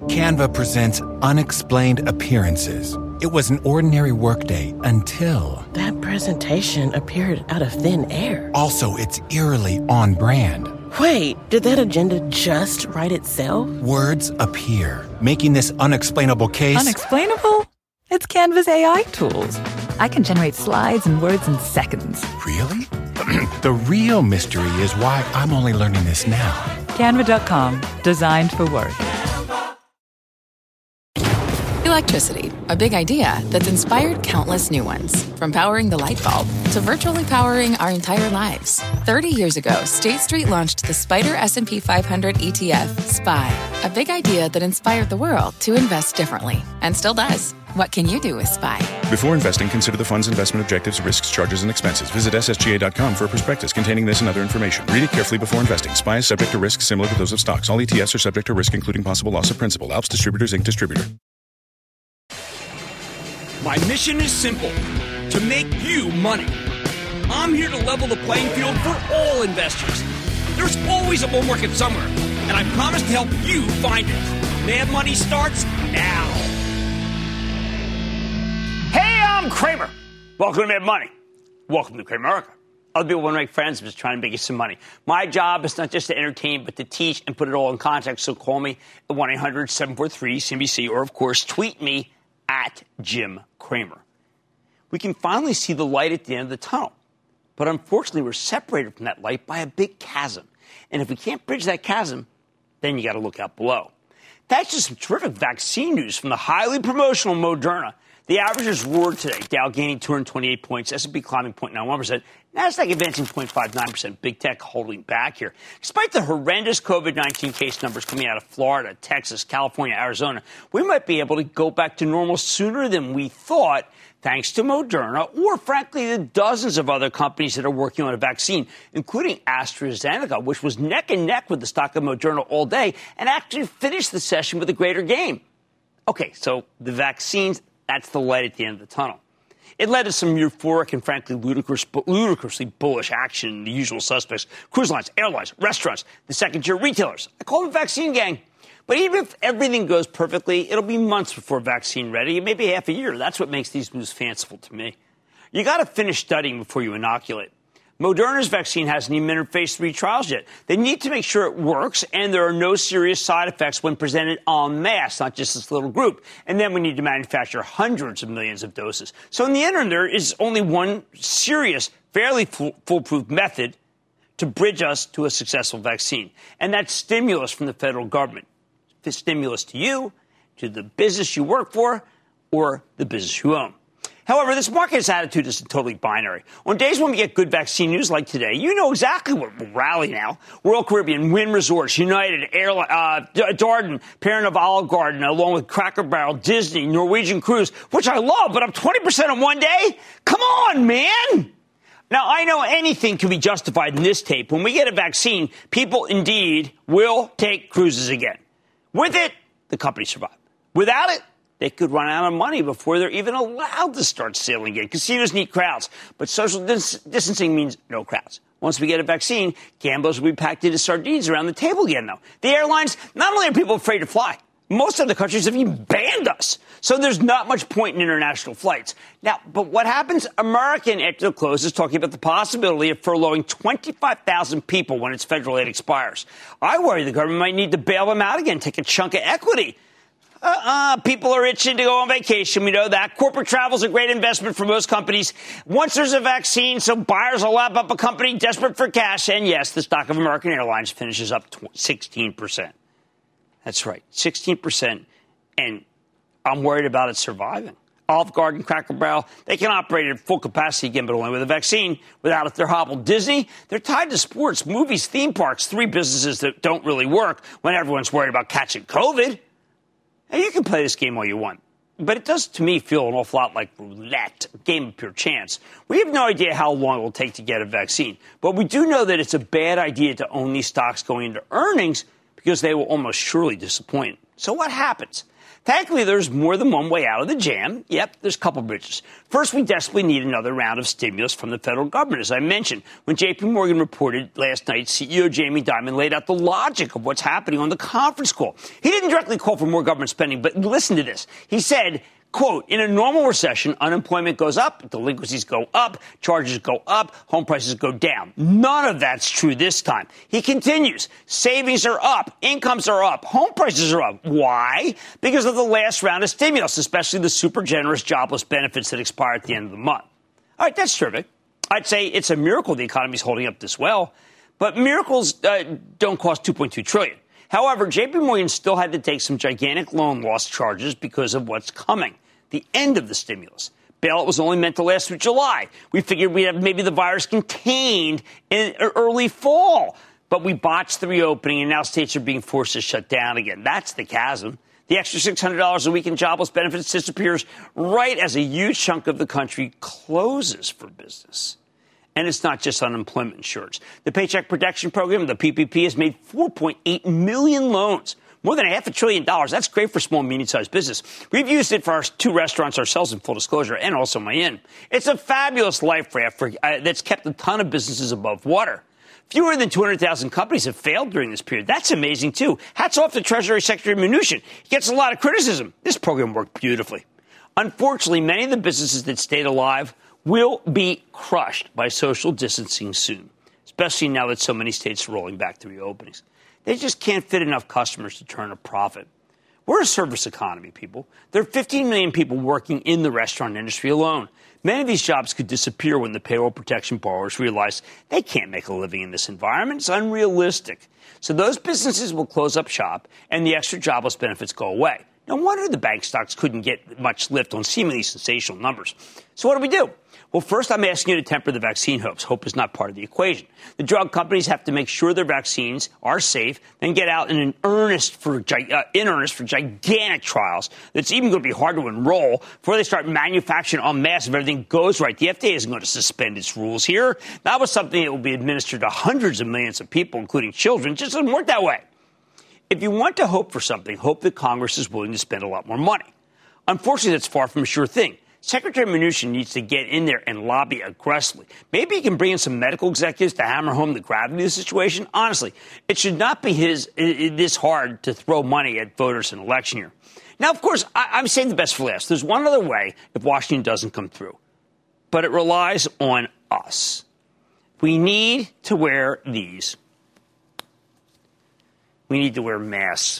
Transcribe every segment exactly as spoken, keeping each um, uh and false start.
Canva presents Unexplained Appearances. It was an ordinary workday until... That presentation appeared out of thin air. Also, it's eerily on brand. Wait, did that agenda just write itself? Words appear, making this unexplainable case... Unexplainable? It's Canva's A I tools. I can generate slides and words in seconds. Really? The real mystery is why I'm only learning this now. Canva dot com, designed for work. Electricity, a big idea that's inspired countless new ones. From powering the light bulb to virtually powering our entire lives. thirty years ago, State Street launched the Spider S and P five hundred E T F, S P Y. A big idea that inspired the world to invest differently. And still does. What can you do with S P Y? Before investing, consider the fund's investment objectives, risks, charges, and expenses. Visit S S G A dot com for a prospectus containing this and other information. Read it carefully before investing. S P Y is subject to risks similar to those of stocks. All E T Fs are subject to risk, including possible loss of principal. Alps Distributors, Incorporated distributor. My mission is simple, to make you money. I'm here to level the playing field for all investors. There's always a bull market somewhere, and I promise to help you find it. Mad Money starts now. Hey, I'm Kramer. Welcome to Mad Money. Welcome to Cramerica. Other people want to make friends. I'm just trying to make you some money. My job is not just to entertain, but to teach and put it all in context. So call me at one eight hundred seven four three C N B C or, of course, tweet me at Jim Cramer. We can finally see the light at the end of the tunnel. But unfortunately, we're separated from that light by a big chasm. And if we can't bridge that chasm, then you got to look out below. That's just some terrific vaccine news from the highly promotional Moderna. The averages roared today. Dow gaining two hundred twenty-eight points, S and P climbing zero point nine one percent, NASDAQ advancing zero point five nine percent. Big tech holding back here. Despite the horrendous COVID nineteen case numbers coming out of Florida, Texas, California, Arizona, we might be able to go back to normal sooner than we thought, thanks to Moderna or, frankly, the dozens of other companies that are working on a vaccine, including AstraZeneca, which was neck and neck with the stock of Moderna all day and actually finished the session with a greater gain. Okay, so the vaccines... That's the light at the end of the tunnel. It led to some euphoric and, frankly, ludicrous, ludicrously bullish action in the usual suspects. Cruise lines, airlines, restaurants, the second-tier retailers. I call them vaccine gang. But even if everything goes perfectly, it'll be months before vaccine ready, and maybe half a year. That's what makes these moves fanciful to me. You got to finish studying before you inoculate. Moderna's vaccine hasn't even entered phase three trials yet. They need to make sure it works and there are no serious side effects when presented en masse, not just this little group. And then we need to manufacture hundreds of millions of doses. So in the interim, there is only one serious, fairly foolproof method to bridge us to a successful vaccine. And that's stimulus from the federal government. The stimulus to you, to the business you work for, or the business you own. However, this market's attitude isn't totally binary. On days when we get good vaccine news like today, you know exactly what will rally now. Royal Caribbean, Wynn Resorts, United, Airline, uh, Darden, parent of Olive Garden, along with Cracker Barrel, Disney, Norwegian Cruise, which I love, but up twenty percent in one day? Come on, man! Now, I know anything can be justified in this tape. When we get a vaccine, people indeed will take cruises again. With it, the company survived. Without it, they could run out of money before they're even allowed to start sailing again. Casinos need crowds, but social dis- distancing means no crowds. Once we get a vaccine, gamblers will be packed into sardines around the table again, though. The airlines, not only are people afraid to fly, most other countries have even banned us. So there's not much point in international flights. Now, but what happens? American, after the close, is talking about the possibility of furloughing twenty-five thousand people when its federal aid expires. I worry the government might need to bail them out again, take a chunk of equity. Uh-uh, people are itching to go on vacation. We know that. Corporate travel is a great investment for most companies. Once there's a vaccine, so buyers will lap up a company desperate for cash. And yes, the stock of American Airlines finishes up sixteen percent. That's right, sixteen percent. And I'm worried about it surviving. Olive Garden, Cracker Barrel, they can operate at full capacity again, but only with a vaccine. Without it, they're hobbled. Disney, they're tied to sports, movies, theme parks, three businesses that don't really work when everyone's worried about catching COVID. Now, you can play this game all you want, but it does, to me, feel an awful lot like roulette, a game of pure chance. We have no idea how long it will take to get a vaccine, but we do know that it's a bad idea to own these stocks going into earnings because they will almost surely disappoint. So what happens? Thankfully, there's more than one way out of the jam. Yep, there's a couple bridges. First, we desperately need another round of stimulus from the federal government. As I mentioned, when J P Morgan reported last night, C E O Jamie Dimon laid out the logic of what's happening on the conference call. He didn't directly call for more government spending, but listen to this. He said, quote, in a normal recession, unemployment goes up, delinquencies go up, charges go up, home prices go down. None of that's true this time. He continues, savings are up, incomes are up, home prices are up. Why? Because of the last round of stimulus, especially the super generous jobless benefits that expire at the end of the month. All right, that's terrific. I'd say it's a miracle the economy's holding up this well, but miracles uh, don't cost two point two trillion dollars. However, J P Morgan still had to take some gigantic loan loss charges because of what's coming. The end of the stimulus. Bailout was only meant to last through July. We figured we'd have maybe the virus contained in early fall. But we botched the reopening, and now states are being forced to shut down again. That's the chasm. The extra six hundred dollars a week in jobless benefits disappears right as a huge chunk of the country closes for business. And it's not just unemployment insurance. The Paycheck Protection Program, the P P P, has made four point eight million loans. More than a half a trillion dollars. That's great for small and medium-sized business. We've used it for our two restaurants ourselves in full disclosure, and also my inn. It's a fabulous life raft for, uh, that's kept a ton of businesses above water. Fewer than two hundred thousand companies have failed during this period. That's amazing, too. Hats off to Treasury Secretary Mnuchin. He gets a lot of criticism. This program worked beautifully. Unfortunately, many of the businesses that stayed alive will be crushed by social distancing soon, especially now that so many states are rolling back the reopenings. They just can't fit enough customers to turn a profit. We're a service economy, people. There are fifteen million people working in the restaurant industry alone. Many of these jobs could disappear when the payroll protection borrowers realize they can't make a living in this environment. It's unrealistic. So those businesses will close up shop and the extra jobless benefits go away. No wonder the bank stocks couldn't get much lift on seemingly sensational numbers. So what do we do? Well, first, I'm asking you to temper the vaccine hopes. Hope is not part of the equation. The drug companies have to make sure their vaccines are safe, then get out in an earnest for uh, in earnest for gigantic trials. That's even going to be hard to enroll before they start manufacturing en masse if everything goes right. The F D A isn't going to suspend its rules here. That was something that will be administered to hundreds of millions of people, including children. It just doesn't work that way. If you want to hope for something, hope that Congress is willing to spend a lot more money. Unfortunately, that's far from a sure thing. Secretary Mnuchin needs to get in there and lobby aggressively. Maybe he can bring in some medical executives to hammer home the gravity of the situation. Honestly, it should not be his it, this hard to throw money at voters in election year. Now, of course, I, I'm saying the best for last. There's one other way if Washington doesn't come through, but it relies on us. We need to wear these. We need to wear masks.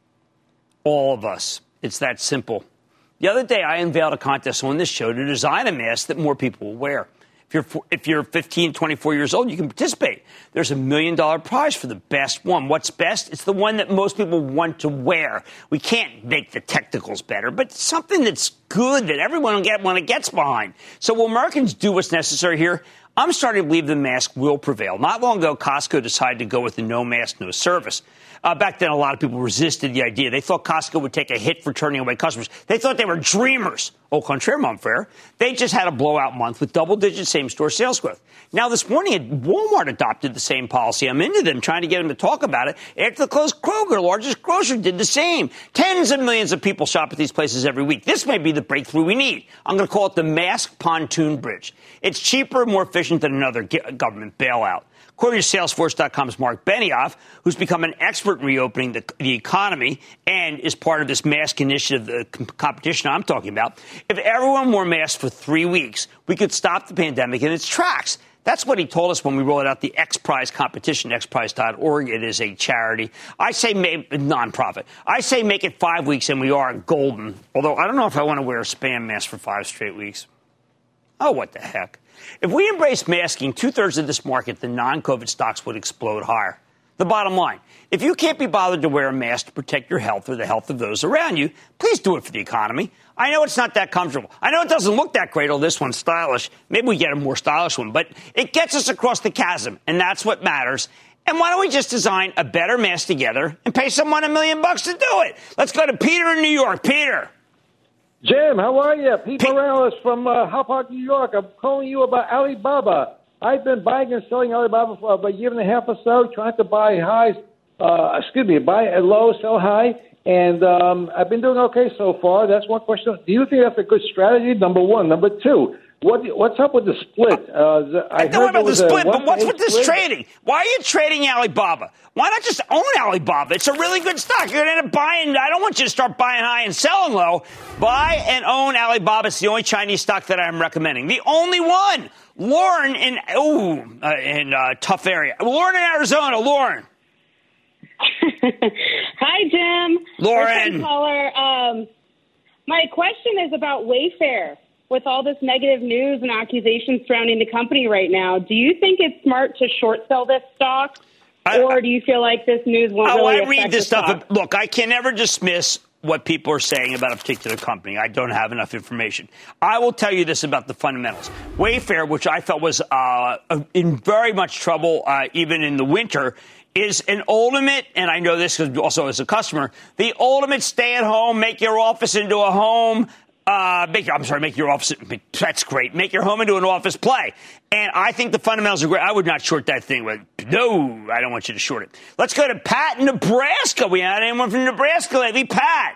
All of us. It's that simple. The other day, I unveiled a contest on this show to design a mask that more people will wear. If you're if you're fifteen, twenty-four years old, you can participate. There's a million dollar prize for the best one. What's best? It's the one that most people want to wear. We can't make the technicals better, but something that's good that everyone will get when it gets behind. So will Americans do what's necessary here? I'm starting to believe the mask will prevail. Not long ago, Costco decided to go with the no mask, no service. Uh, back then, a lot of people resisted the idea. They thought Costco would take a hit for turning away customers. They thought they were dreamers. Au contraire, mon frere. They just had a blowout month with double-digit same-store sales growth. Now, this morning, Walmart adopted the same policy. I'm into them, trying to get them to talk about it. After the close, Kroger, largest grocer, did the same. Tens of millions of people shop at these places every week. This may be the breakthrough we need. I'm going to call it the mask pontoon bridge. It's cheaper and more efficient than another government bailout. According to Salesforce dot com's Mark Benioff, who's become an expert in reopening the, the economy and is part of this mask initiative, the comp- competition I'm talking about, if everyone wore masks for three weeks, we could stop the pandemic in its tracks. That's what he told us when we rolled out the X Prize competition, x prize dot org. It is a charity. I say make, nonprofit. I say make it five weeks and we are golden. Although I don't know if I want to wear a spam mask for five straight weeks. Oh, what the heck. If we embrace masking two-thirds of this market, the non-COVID stocks would explode higher. The bottom line, if you can't be bothered to wear a mask to protect your health or the health of those around you, please do it for the economy. I know it's not that comfortable. I know it doesn't look that great, although this one's stylish. Maybe we get a more stylish one, but it gets us across the chasm, and that's what matters. And why don't we just design a better mask together and pay someone a million bucks to do it? Let's go to Peter in New York. Peter. Jim, how are you? Pete P- Morales from uh, Hyde Park, New York. I'm calling you about Alibaba. I've been buying and selling Alibaba for about a year and a half or so, trying to buy highs uh, excuse me, buy at low, sell high, and um, I've been doing okay so far. That's one question. Do you think that's a good strategy? Number one. Number two, what what's up with the split? Uh, the, I, I don't know about the split, but what's with this split? trading? Why are you trading Alibaba? Why not just own Alibaba? It's a really good stock. You're going to end up buying. I don't want you to start buying high and selling low. Buy and own Alibaba. It's the only Chinese stock that I'm recommending. The only one. Lauren in oh uh, in uh, tough area. Lauren in Arizona. Lauren. Hi, Jim. Lauren. Caller. Um, my question is about Wayfair. With all this negative news and accusations surrounding the company right now, do you think it's smart to short sell this stock, I, or do you feel like this news won't oh, really I affect read this the stuff. stock? Look, I can never dismiss what people are saying about a particular company. I don't have enough information. I will tell you this about the fundamentals. Wayfair, which I felt was uh, in very much trouble uh, even in the winter, is an ultimate, and I know this also as a customer, the ultimate stay-at-home, make your office into a home. Uh, make your, I'm sorry, make your office, that's great. Make your home into an office play. And I think the fundamentals are great. I would not short that thing. With No, I don't want you to short it. Let's go to Pat in Nebraska. We had anyone from Nebraska lately? Pat.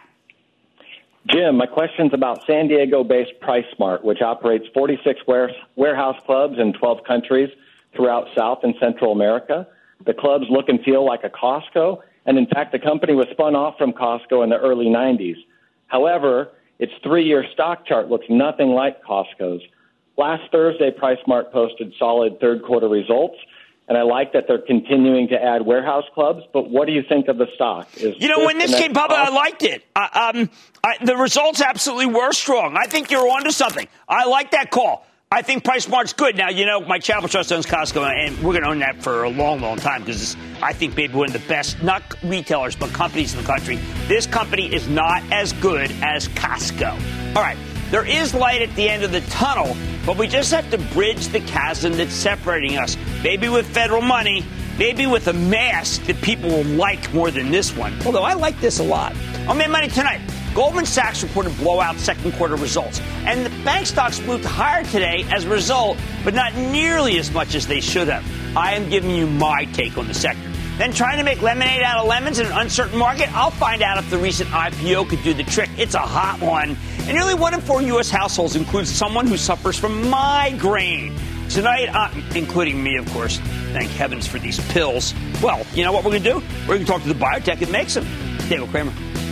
Jim, my question's about San Diego-based PriceSmart, which operates forty-six ware- warehouse clubs in twelve countries throughout South and Central America. The clubs look and feel like a Costco, and in fact, the company was spun off from Costco in the early nineties. However, its three-year stock chart looks nothing like Costco's. Last Thursday, PriceSmart posted solid third-quarter results, and I like that they're continuing to add warehouse clubs. But what do you think of the stock? Is you know, when this came public, I liked it. Uh, um, I, the results absolutely were strong. I think you're onto something. I like that call. I think PriceSmart's good. Now, you know, my Chapel Trust owns Costco, and we're going to own that for a long, long time because I think maybe one of the best, not retailers, but companies in the country. This company is not as good as Costco. All right, there is light at the end of the tunnel, but we just have to bridge the chasm that's separating us. Maybe with federal money, maybe with a mask that people will like more than this one. Although I like this a lot. On Mad Money tonight, Goldman Sachs reported blowout second quarter results, and the bank stocks moved higher today as a result, but not nearly as much as they should have. I am giving you my take on the sector. Then trying to make lemonade out of lemons in an uncertain market? I'll find out if the recent I P O could do the trick. It's a hot one. And nearly one in four U S households includes someone who suffers from migraine. Tonight, uh, including me, of course, thank heavens for these pills. Well, you know what we're going to do? We're going to talk to the biotech that makes them. David Kramer.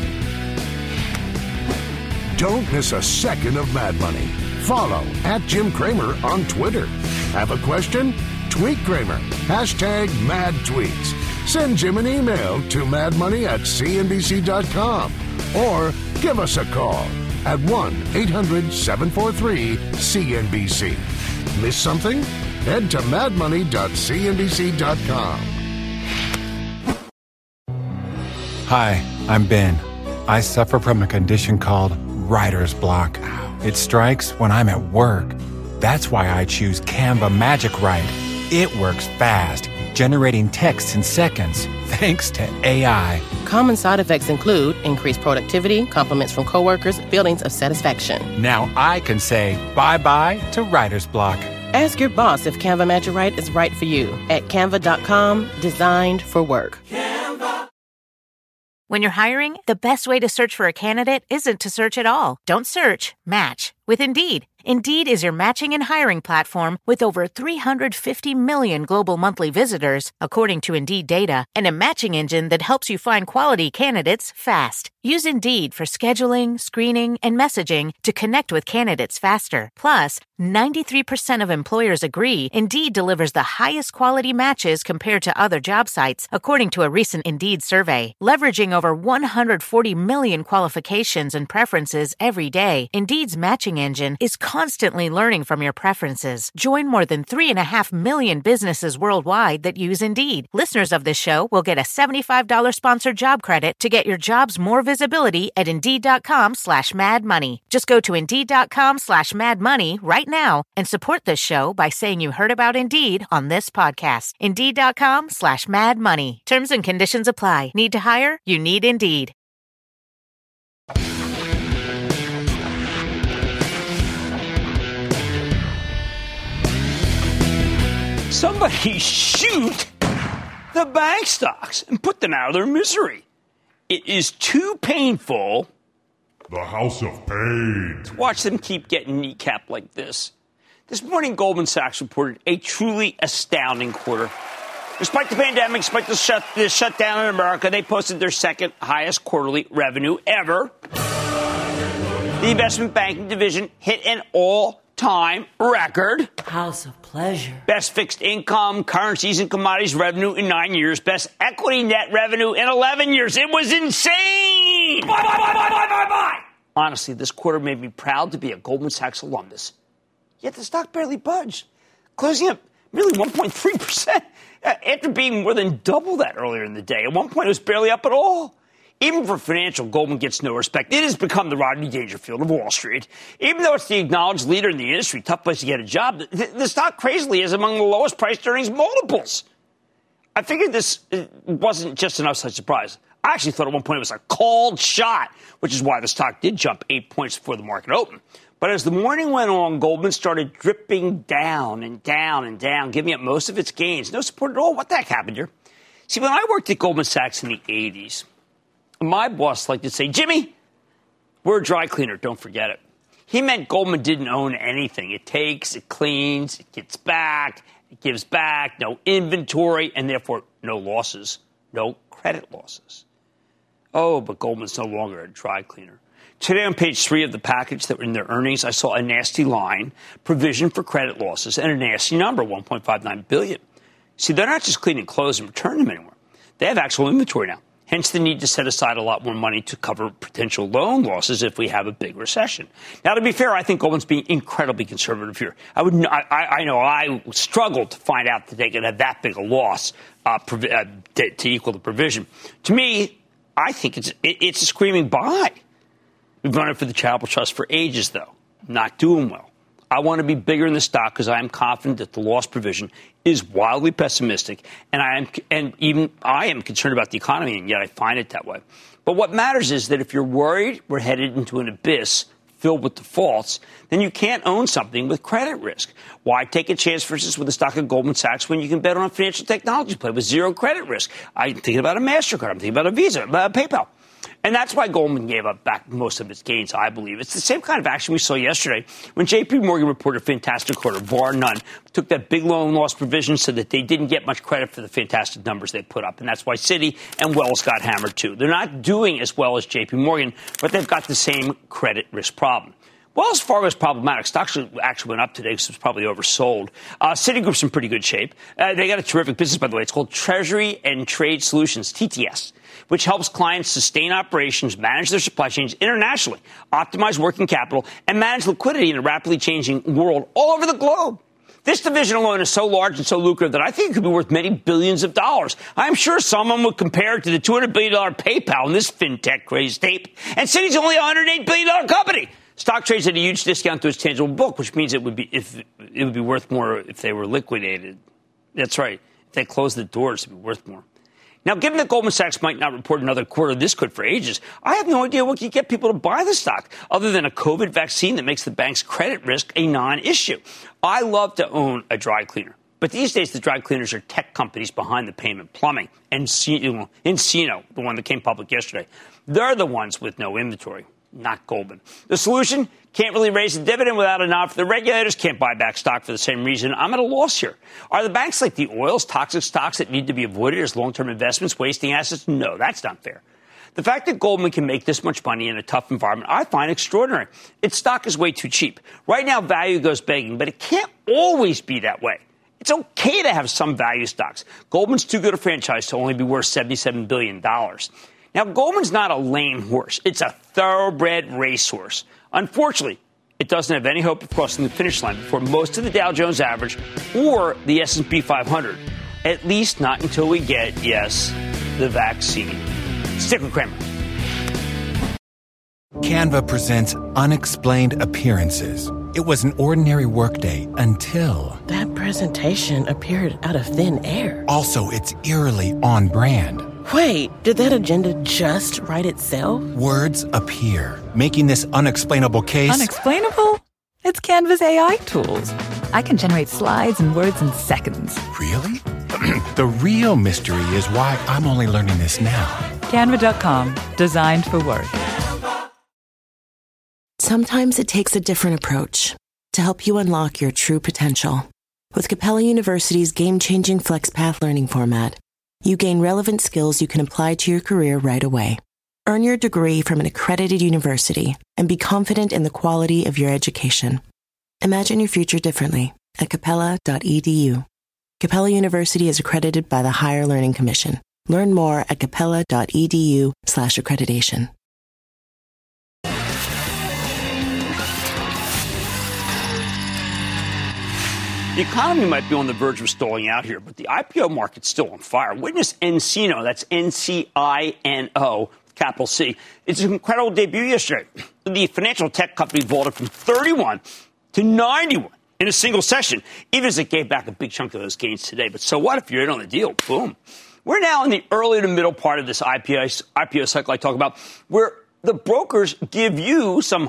Don't miss a second of Mad Money. Follow at Jim Kramer on Twitter. Have a question? Tweet Kramer. Hashtag Mad Tweets. Send Jim an email to madmoney at c n b c dot com or give us a call at one eight hundred seven four three C N B C. Miss something? Head to mad money dot c n b c dot com. Hi, I'm Ben. I suffer from a condition called writer's block. It strikes when I'm at work. That's why I choose Canva Magic Write. It works fast, generating text in seconds, thanks to A I. Common side effects include increased productivity, compliments from coworkers, feelings of satisfaction. Now I can say bye-bye to writer's block. Ask your boss if Canva Magic Write is right for you at canva dot com, designed for work. Canva. When you're hiring, the best way to search for a candidate isn't to search at all. Don't search, match with Indeed. Indeed is your matching and hiring platform with over three hundred fifty million global monthly visitors, according to Indeed data, and a matching engine that helps you find quality candidates fast. Use Indeed for scheduling, screening, and messaging to connect with candidates faster. Plus, ninety-three percent of employers agree Indeed delivers the highest quality matches compared to other job sites, according to a recent Indeed survey. Leveraging over one hundred forty million qualifications and preferences every day, Indeed's matching engine is constantly learning from your preferences. Join more than three and a half million businesses worldwide that use Indeed. Listeners of this show will get a seventy-five dollars sponsored job credit to get your jobs more visibility at Indeed.com slash Mad Money. Just go to Indeed.com slash Mad Money right now and support this show by saying you heard about Indeed on this podcast. Indeed.com slash Mad Money. Terms and conditions apply. Need to hire? You need Indeed. Somebody shoot the bank stocks and put them out of their misery. It is too painful. The house of pain. To watch them keep getting kneecapped like this. This morning, Goldman Sachs reported a truly astounding quarter. Despite the pandemic, despite the, shut, the shutdown in America, they posted their second highest quarterly revenue ever. The investment banking division hit an all-time record. House of pleasure. Best fixed income, currencies, and commodities revenue in nine years. Best equity net revenue in eleven years. It was insane. Bye, bye, bye, bye, bye, bye, bye. Honestly, this quarter made me proud to be a Goldman Sachs alumnus. Yet the stock barely budged, closing up nearly one point three percent after being more than double that earlier in the day. At one point, it was barely up at all. Even for financial, Goldman gets no respect. It has become the Rodney Dangerfield of Wall Street. Even though it's the acknowledged leader in the industry, tough place to get a job, the, the stock crazily is among the lowest priced earnings multiples. I figured this wasn't just an upside surprise. I actually thought at one point it was a called shot, which is why the stock did jump eight points before the market opened. But as the morning went on, Goldman started dripping down and down and down, giving up most of its gains. No support at all. What the heck happened here? See, when I worked at Goldman Sachs in the eighties, my boss liked to say, Jimmy, we're a dry cleaner. Don't forget it. He meant Goldman didn't own anything. It takes, it cleans, it gets back, it gives back, no inventory, and therefore no losses, no credit losses. Oh, but Goldman's no longer a dry cleaner. Today on page three of the package that were in their earnings, I saw a nasty line, provision for credit losses, and a nasty number, one point five nine billion dollars. See, they're not just cleaning clothes and return them anymore. They have actual inventory now. Hence the need to set aside a lot more money to cover potential loan losses if we have a big recession. Now, to be fair, I think Goldman's being incredibly conservative here. I would, I, I know I struggled to find out that they could have that big a loss uh, provi- uh, to, to equal the provision. To me, I think it's it, it's a screaming buy. We've run it for the Charitable Trust for ages, though. Not doing well. I want to be bigger in the stock because I am confident that the loss provision is wildly pessimistic, and I am, and even I am concerned about the economy, and yet I find it that way. But what matters is that if you're worried we're headed into an abyss filled with defaults, then you can't own something with credit risk. Why take a chance, for instance, with the stock of Goldman Sachs when you can bet on a financial technology play with zero credit risk? I'm thinking about a MasterCard. I'm thinking about a Visa, uh, PayPal. And that's why Goldman gave up back most of its gains, I believe. It's the same kind of action we saw yesterday when J P Morgan reported a fantastic quarter, bar none, took that big loan loss provision so that they didn't get much credit for the fantastic numbers they put up. And that's why Citi and Wells got hammered, too. They're not doing as well as J P Morgan, but they've got the same credit risk problem. Wells Fargo is problematic. Stocks actually went up today because it's probably oversold. Uh, Citigroup's in pretty good shape. Uh, they got a terrific business, by the way. It's called Treasury and Trade Solutions, T T S, which helps clients sustain operations, manage their supply chains internationally, optimize working capital, and manage liquidity in a rapidly changing world all over the globe. This division alone is so large and so lucrative that I think it could be worth many billions of dollars. I'm sure someone would compare it to the two hundred billion dollars PayPal in this fintech craze tape. And Citi's only a one hundred eight billion dollars company. Stock trades at a huge discount to its tangible book, which means it would be if it would be worth more if they were liquidated. That's right. If they closed the doors, it would be worth more. Now, given that Goldman Sachs might not report another quarter this good for ages, I have no idea what can get people to buy the stock other than a COVID vaccine that makes the bank's credit risk a non-issue. I love to own a dry cleaner. But these days, the dry cleaners are tech companies behind the payment plumbing. And Encino, the one that came public yesterday, they're the ones with no inventory, not Goldman. The solution? Can't really raise the dividend without a nod for the regulators. Can't buy back stock for the same reason. I'm at a loss here. Are the banks like the oils, toxic stocks that need to be avoided as long-term investments, wasting assets? No, that's not fair. The fact that Goldman can make this much money in a tough environment, I find extraordinary. Its stock is way too cheap. Right now, value goes begging, but it can't always be that way. It's okay to have some value stocks. Goldman's too good a franchise to only be worth seventy-seven billion dollars. Now, Goldman's not a lame horse. It's a thoroughbred racehorse. Unfortunately, it doesn't have any hope of crossing the finish line before most of the Dow Jones average or the S and P five hundred. At least not until we get, yes, the vaccine. Stick with Cramer. Canva presents Unexplained Appearances. It was an ordinary workday until... That presentation appeared out of thin air. Also, it's eerily on brand. Wait, did that agenda just write itself? Words appear, making this unexplainable case... Unexplainable? It's Canva's A I tools. I can generate slides and words in seconds. Really? The real mystery is why I'm only learning this now. Canva dot com, designed for work. Sometimes it takes a different approach to help you unlock your true potential. With Capella University's game-changing FlexPath learning format, you gain relevant skills you can apply to your career right away. Earn your degree from an accredited university and be confident in the quality of your education. Imagine your future differently at capella dot e d u. Capella University is accredited by the Higher Learning Commission. Learn more at capella dot e d u slash accreditation. The economy might be on the verge of stalling out here, but the I P O market's still on fire. Witness nCino, that's N C I N O, capital C. It's an incredible debut yesterday. The financial tech company vaulted from thirty-one to ninety-one in a single session, even as it gave back a big chunk of those gains today. But so what if you're in on the deal? Boom. We're now in the early to middle part of this I P O, I P O cycle I talk about, where the brokers give you some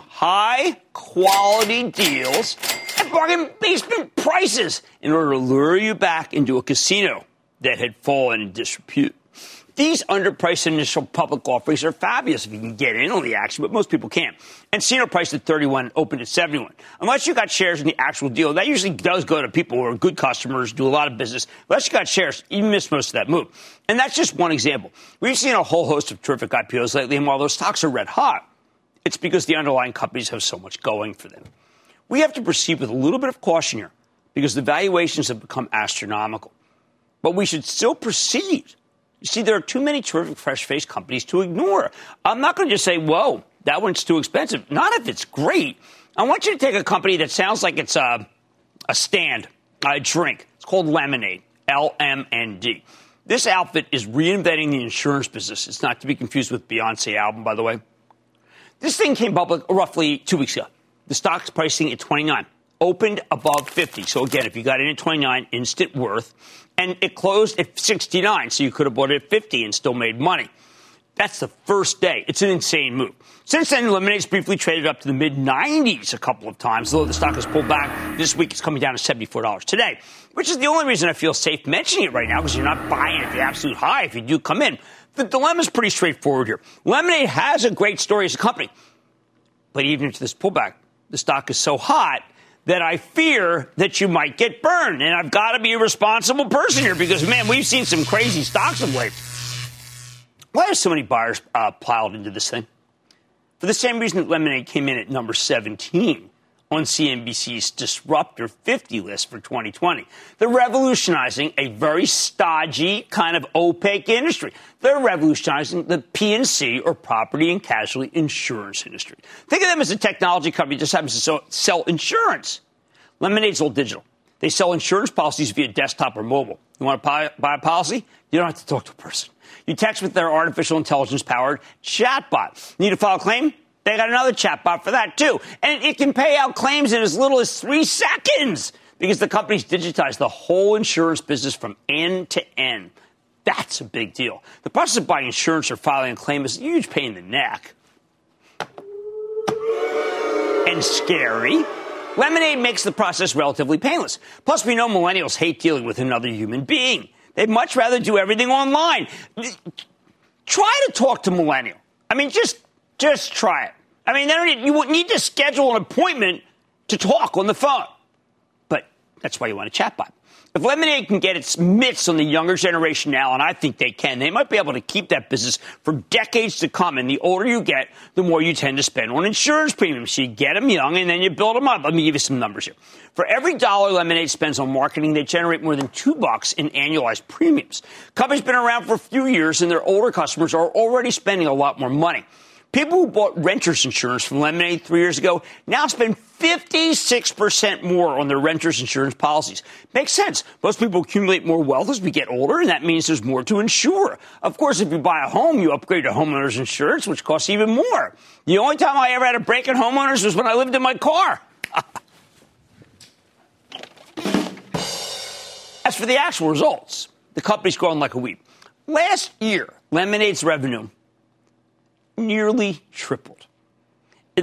high-quality deals at bargain basement prices in order to lure you back into a casino that had fallen in disrepute. These underpriced initial public offerings are fabulous if you can get in on the action, but most people can't. nCino priced at thirty-one, opened at seventy-one. Unless you got shares in the actual deal, that usually does go to people who are good customers, do a lot of business. Unless you got shares, you miss most of that move. And that's just one example. We've seen a whole host of terrific I P Os lately, and while those stocks are red hot, it's because the underlying companies have so much going for them. We have to proceed with a little bit of caution here because the valuations have become astronomical. But we should still proceed. You see, there are too many terrific fresh-faced companies to ignore. I'm not going to just say, whoa, that one's too expensive. Not if it's great. I want you to take a company that sounds like it's a, a stand, a drink. It's called Lemonade, L M N D. This outfit is reinventing the insurance business. It's not to be confused with Beyonce album, by the way. This thing came public roughly two weeks ago. The stock's pricing at twenty-nine, opened above fifty. So, again, if you got in at twenty-nine, instant worth. And it closed at sixty-nine, so you could have bought it at fifty and still made money. That's the first day. It's an insane move. Since then, Lemonade's briefly traded up to the mid nineties a couple of times, though the stock has pulled back. This week, it's coming down to seventy-four dollars today, which is the only reason I feel safe mentioning it right now, because you're not buying at the absolute high if you do come in. The dilemma's pretty straightforward here. Lemonade has a great story as a company, but even into this pullback, the stock is so hot that I fear that you might get burned. And I've got to be a responsible person here because, man, we've seen some crazy stocks of late. Why have so many buyers uh, plowed into this thing? For the same reason that Lemonade came in at number seventeen on C N B C's Disruptor fifty list for twenty twenty. They're revolutionizing a very stodgy, kind of opaque industry. They're revolutionizing the P and C, or property and casualty insurance industry. Think of them as a technology company that just happens to sell insurance. Lemonade's all digital. They sell insurance policies via desktop or mobile. You want to buy, buy a policy? You don't have to talk to a person. You text with their artificial intelligence-powered chatbot. Need to file a claim? They got another chatbot for that, too. And it can pay out claims in as little as three seconds because the company's digitized the whole insurance business from end to end. That's a big deal. The process of buying insurance or filing a claim is a huge pain in the neck. And scary. Lemonade makes the process relatively painless. Plus, we know millennials hate dealing with another human being. They'd much rather do everything online. Try to talk to millennial. I mean, just just try it. I mean, they don't need, you wouldn't need to schedule an appointment to talk on the phone. But that's why you want a chatbot. If Lemonade can get its mitts on the younger generation now, and I think they can, they might be able to keep that business for decades to come. And the older you get, the more you tend to spend on insurance premiums. So you get them young, and then you build them up. Let me give you some numbers here. For every dollar Lemonade spends on marketing, they generate more than two bucks in annualized premiums. Company's been around for a few years, and their older customers are already spending a lot more money. People who bought renter's insurance from Lemonade three years ago now spend fifty-six percent more on their renter's insurance policies. Makes sense. Most people accumulate more wealth as we get older, and that means there's more to insure. Of course, if you buy a home, you upgrade to homeowner's insurance, which costs even more. The only time I ever had a break in homeowners was when I lived in my car. As for the actual results, the company's growing like a weed. Last year, Lemonade's revenue nearly tripled. In the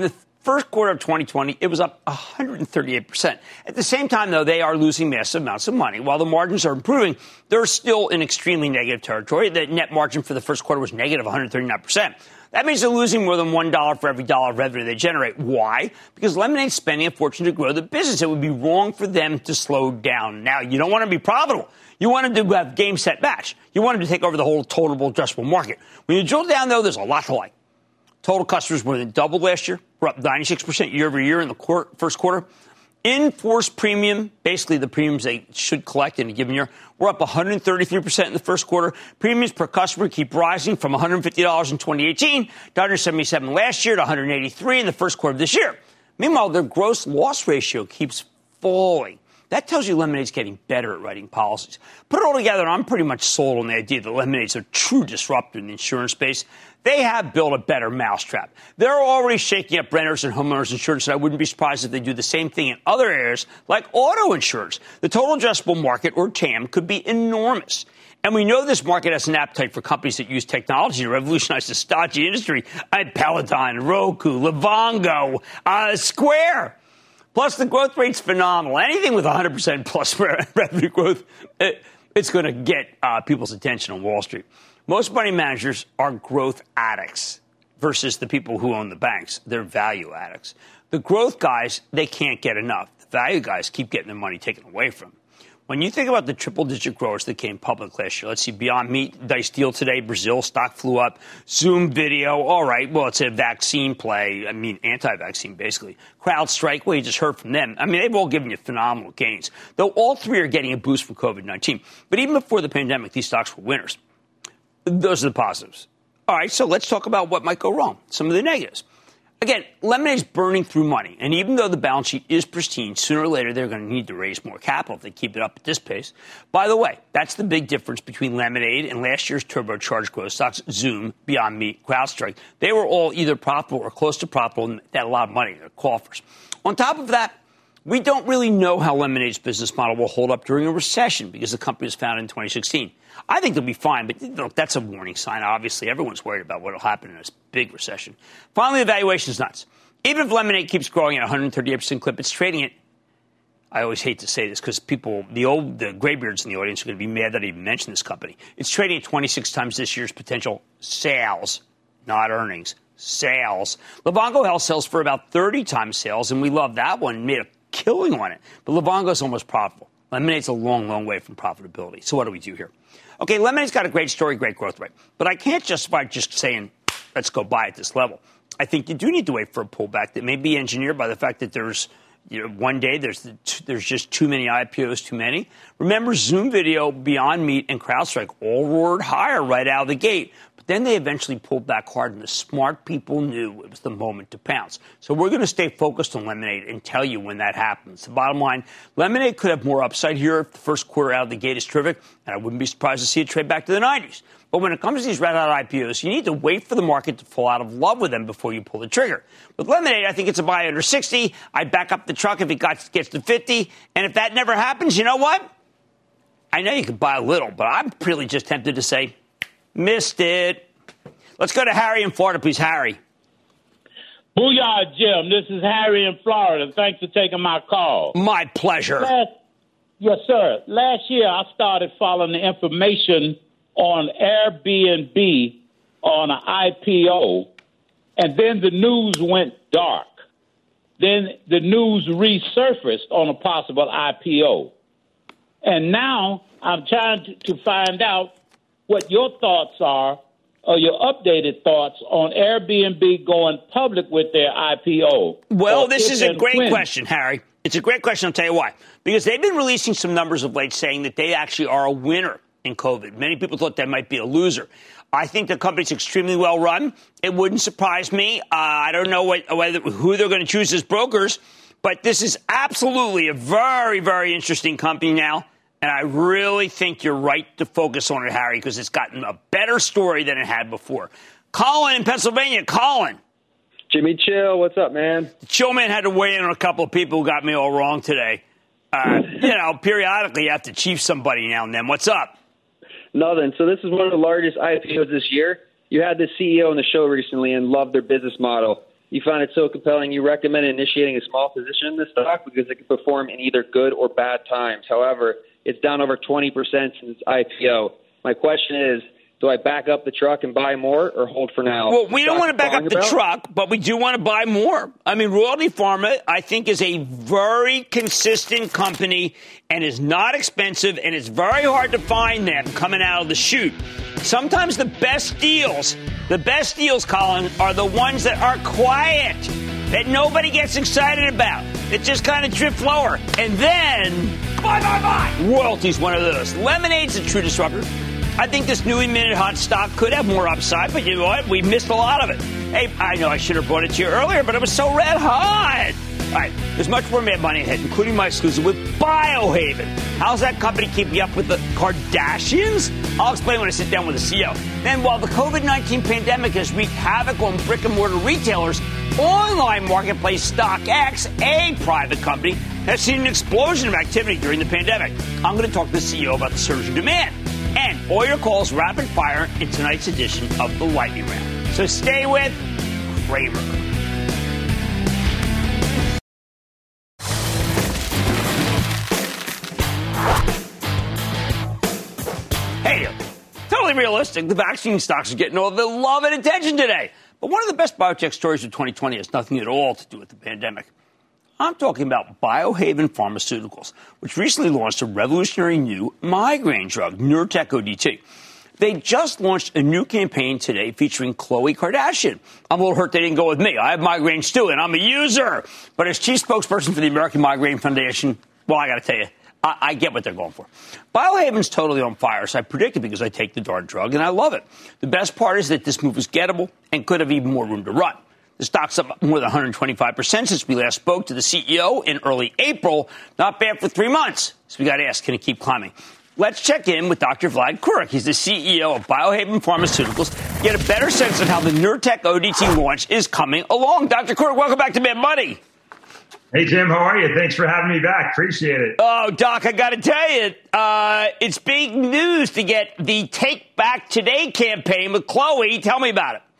First quarter of twenty twenty, it was up one hundred thirty-eight percent. At the same time, though, they are losing massive amounts of money. While the margins are improving, they're still in extremely negative territory. The net margin for the first quarter was negative one hundred thirty-nine percent. That means they're losing more than one dollar for every dollar of revenue they generate. Why? Because Lemonade's spending a fortune to grow the business. It would be wrong for them to slow down. Now, you don't want to be profitable. You want them to have game, set, match. You want them to take over the whole total addressable market. When you drill down, though, there's a lot to like. Total customers more than doubled last year. We're up ninety-six percent year over year in the qu- first quarter. In-force premium, basically the premiums they should collect in a given year, we're up one hundred thirty-three percent in the first quarter. Premiums per customer keep rising from one hundred fifty dollars in twenty eighteen to one hundred seventy-seven dollars last year to one hundred eighty-three dollars in the first quarter of this year. Meanwhile, their gross loss ratio keeps falling. That tells you Lemonade's getting better at writing policies. Put it all together, and I'm pretty much sold on the idea that Lemonade's a true disruptor in the insurance space. They have built a better mousetrap. They're already shaking up renters and homeowners insurance, and I wouldn't be surprised if they do the same thing in other areas like auto insurance. The total addressable market, or T A M, could be enormous. And we know this market has an appetite for companies that use technology to revolutionize the stodgy industry. I had Peloton, Roku, Livongo, uh, Square. Plus, the growth rate's phenomenal. Anything with one hundred percent plus revenue growth, it, it's going to get uh, people's attention on Wall Street. Most money managers are growth addicts versus the people who own the banks. They're value addicts. The growth guys, they can't get enough. The value guys keep getting their money taken away from them. When you think about the triple-digit growers that came public last year, let's see, Beyond Meat, nice deal today. Brazil stock flew up. Zoom Video, all right, well, it's a vaccine play. I mean, anti-vaccine, basically. CrowdStrike, well, you just heard from them. I mean, they've all given you phenomenal gains, though all three are getting a boost from COVID nineteen. But even before the pandemic, these stocks were winners. Those are the positives. All right, so let's talk about what might go wrong, some of the negatives. Again, Lemonade's burning through money, and even though the balance sheet is pristine, sooner or later they're going to need to raise more capital if they keep it up at this pace. By the way, that's the big difference between Lemonade and last year's turbocharged growth stocks, Zoom, Beyond Meat, CrowdStrike. They were all either profitable or close to profitable, and they had a lot of money in their coffers. On top of that, we don't really know how Lemonade's business model will hold up during a recession because the company was founded in twenty sixteen. I think they'll be fine, but look, that's a warning sign. Obviously, everyone's worried about what will happen in this big recession. Finally, the valuation is nuts. Even if Lemonade keeps growing at one hundred thirty-eight percent clip, it's trading at, I always hate to say this because people, the old, the graybeards in the audience are going to be mad that I even mentioned this company. It's trading at twenty-six times this year's potential sales, not earnings, sales. Livongo Health sells for about thirty times sales, and we love that one, made a killing on it. But Livongo's almost profitable. Lemonade's a long, long way from profitability. So what do we do here? Okay, Lemonade's got a great story, great growth rate. But I can't justify just saying, let's go buy at this level. I think you do need to wait for a pullback that may be engineered by the fact that there's, you know, one day there's there's just too many I P Os, too many. Remember, Zoom Video, Beyond Meat, and CrowdStrike all roared higher right out of the gate. But then they eventually pulled back hard, and the smart people knew it was the moment to pounce. So we're going to stay focused on Lemonade and tell you when that happens. The bottom line, Lemonade could have more upside here if the first quarter out of the gate is terrific, and I wouldn't be surprised to see it trade back to the nineties. But when it comes to these red-hot I P Os, you need to wait for the market to fall out of love with them before you pull the trigger. With Lemonade, I think it's a buy under sixty. I back up the truck if it got, gets to fifty. And if that never happens, you know what? I know you could buy a little, but I'm really just tempted to say, missed it. Let's go to Harry in Florida, please. Harry. Booyah, Jim. This is Harry in Florida. Thanks for taking my call. My pleasure. Last, yes, sir. Last year, I started following the information on Airbnb on an I P O, and then the news went dark. Then the news resurfaced on a possible I P O. And now I'm trying to, to find out what your thoughts are, or your updated thoughts on Airbnb going public with their I P O. Well, this is a great question, Harry. It's a great question. I'll tell you why. Because they've been releasing some numbers of late saying that they actually are a winner in COVID. Many people thought they might be a loser. I think the company's extremely well run. It wouldn't surprise me. Uh, I don't know what, whether, who they're going to choose as brokers, but this is absolutely a very, very interesting company now. And I really think you're right to focus on it, Harry, because it's gotten a better story than it had before. Colin in Pennsylvania. Colin. Jimmy Chill, what's up, man? The Chill Man had to weigh in on a couple of people who got me all wrong today. Uh, you know, periodically you have to chief somebody now and then. What's up? Nothing. So this is one of the largest I P Os this year. You had the C E O on the show recently and loved their business model. you find it so compelling you recommend initiating a small position in the stock because it can perform in either good or bad times. However, it's down over twenty percent since its I P O. My question is, do I back up the truck and buy more or hold for now? Well, we don't Stock want to back up the about? truck, but we do want to buy more. I mean, Royalty Pharma, I think, is a very consistent company and is not expensive, and it's very hard to find them coming out of the chute. Sometimes the best deals, the best deals, Colin, are the ones that are quiet, that nobody gets excited about. It just kind of drift lower. And then, buy, buy, buy. Royalty's one of those. Lemonade's a true disruptor. I think this newly minted hot stock could have more upside, but you know what? We missed a lot of it. Hey, I know I should have brought it to you earlier, but it was so red hot. All right, there's much more Mad Money ahead, including my exclusive with Biohaven. How's that company keeping up with the Kardashians? I'll explain when I sit down with the C E O. Then, while the covid nineteen pandemic has wreaked havoc on brick-and-mortar retailers, online marketplace StockX, a private company, has seen an explosion of activity during the pandemic. I'm going to talk to the C E O about the surge in demand. And all your calls rapid fire in tonight's edition of the Lightning Round. So stay with Kramer. Hey, totally realistic. The vaccine stocks are getting all the love and attention today. But one of the best biotech stories of twenty twenty has nothing at all to do with the pandemic. I'm talking about Biohaven Pharmaceuticals, which recently launched a revolutionary new migraine drug, Nurtec O D T. They just launched a new campaign today featuring Khloe Kardashian. I'm a little hurt they didn't go with me. I have migraines too, and I'm a user. But as chief spokesperson for the American Migraine Foundation, well, I got to tell you, I, I get what they're going for. Biohaven's totally on fire, so I predict it because I take the darn drug, and I love it. The best part is that this move is gettable and could have even more room to run. The stock's up more than one hundred twenty-five percent since we last spoke to the C E O in early April. Not bad for three months. So we got to ask, can it keep climbing? Let's check in with Doctor Vlad Kurik. He's the C E O of Biohaven Pharmaceuticals. Get a better sense of how the Nurtec O D T launch is coming along. Doctor Kurik, welcome back to Mad Money. Hey, Jim, how are you? Thanks for having me back. Appreciate it. Oh, Doc, I got to tell you, uh, it's big news to get the Take Back Today campaign with Khloe. Tell me about it.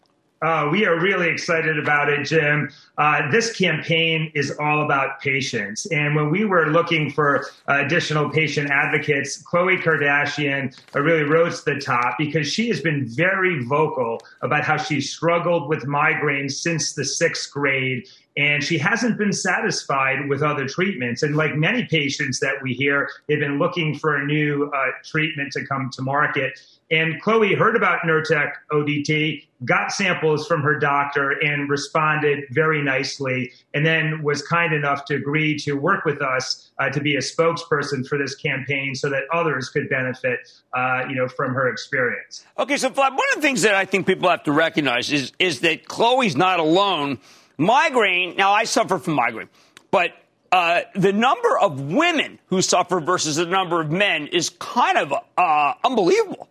Uh, we are really excited about it, Jim. Uh, this campaign is all about patients. And when we were looking for uh, additional patient advocates, Khloe Kardashian uh, really rose to the top because she has been very vocal about how she struggled with migraines since the sixth grade. And she hasn't been satisfied with other treatments. And like many patients that we hear, they've been looking for a new uh, treatment to come to market. And Khloe heard about Nurtec O D T, got samples from her doctor, and responded very nicely, and then was kind enough to agree to work with us uh, to be a spokesperson for this campaign so that others could benefit, uh, you know, from her experience. Okay, so Vlad, one of the things that I think people have to recognize is, is that Khloe's not alone. Migraine, now I suffer from migraine, but uh, the number of women who suffer versus the number of men is kind of uh, unbelievable.